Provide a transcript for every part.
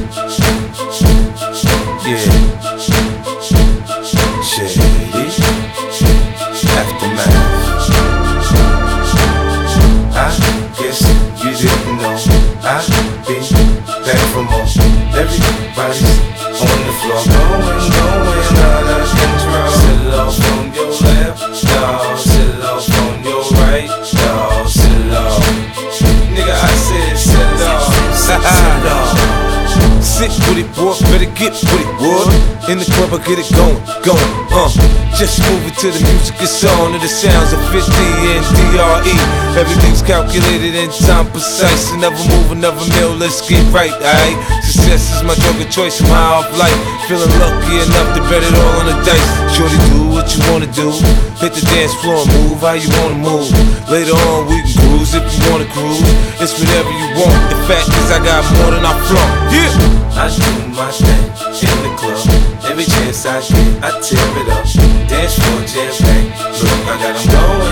Yeah. Shady. Aftermath. I guess you didn't know I'll be back for more. Everybody's on the floor, going out of control. Sit off on your left, dawg. Sit off on your right, dawg. Sit off. Nigga, I said sit off. Sit off. Sit with it, boy, better get with it, boy. In the club, I get it going. Just move it to the music, it's on to the sounds of 50 and DRE. Everything's calculated in time precise. Another move, another meal, let's get right, aight? Success is my drug of choice, I'm high off life. Feeling lucky enough to bet it all on the dice. Shorty, do what you wanna do. Hit the dance floor and move how you wanna move. Later on, we can cruise if you wanna cruise. It's whatever you want. The fact is, I got more than I flaunt. Yeah! I do my thing in the club. Every chance I get, I tear it up. Dance floor, jam pack. Look, I got 'em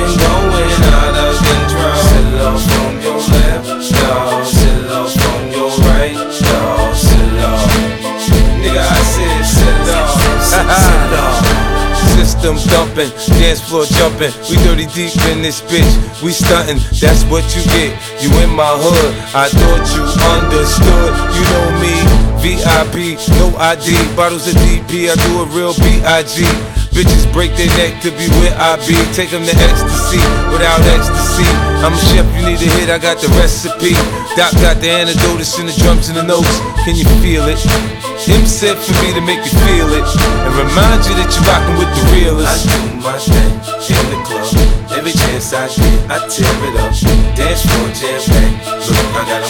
going out of control. Sit off on your left, dawg. Sit off on your right, dawg. Sit off. Nigga, I said sit off. Sit off. System thumping, dance floor jumping. We 30 deep in this bitch, we stunting. That's what you get. You in my hood. I thought you understood. You know me, VIP, no ID. Bottles of DP, I do a real B.I.G. Bitches break their neck to be where I be. Take them to ecstasy without ecstasy. I'm a chef, you need a hit, I got the recipe. Doc got the antidote, it's in the drums and the notes. Can you feel it? Him said for me to make you feel it and remind you that you're rockin' with the realest. I do my thing in the club. Every chance I get, I tear it up. Dance floor, jam pack. Look, I got 'em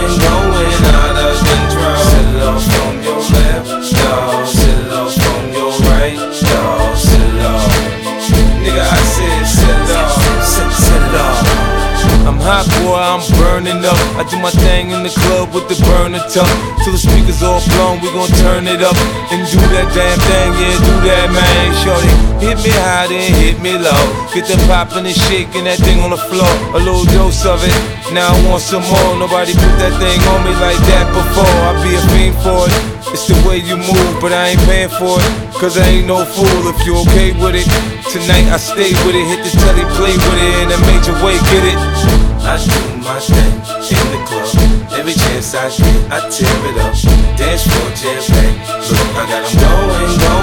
going out of control. Sit off on your left, dawg. Sit off on your right, dawg. Sit off. Nigga, I said sit off. Sit off. I'm hot, boy, I'm burning up. I do my thing in the club with the burner tuck. Till the speakers all blown, we gon' turn it up and do that damn thing, yeah, do that, man. Shorty, hit me high, then hit me low. Get the poppin' and shaking that thing on the floor. A little dose of it, now I want some more. Nobody put that thing on me like that before. I'll be a fiend for it. It's the way you move, but I ain't paying for it. Cause I ain't no fool if you okay with it. Tonight I stay with it, hit the telly, play with it in a major way, get it? I do my thing in the club. Every chance I get, I tear it up. Dance floor, jam pack. Look, I got 'em going